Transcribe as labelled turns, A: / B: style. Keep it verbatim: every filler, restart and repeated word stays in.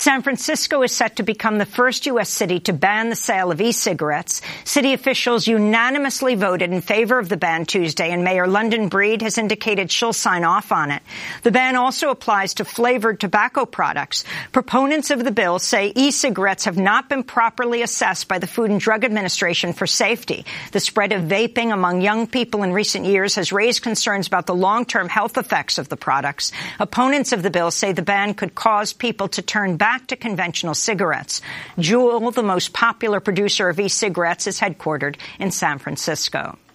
A: San Francisco is set to become the first U S city to ban the sale of e-cigarettes. City officials unanimously voted in favor of the ban Tuesday, and Mayor London Breed has indicated she'll sign off on it. The ban also applies to flavored tobacco products. Proponents of the bill say e-cigarettes have not been properly assessed by the Food and Drug Administration for safety. The spread of vaping among young people in recent years has raised concerns about the long-term health effects of the products. Opponents of the bill say the ban could cause people to turn back to conventional cigarettes. Juul, the most popular producer of e-cigarettes, is headquartered in San Francisco.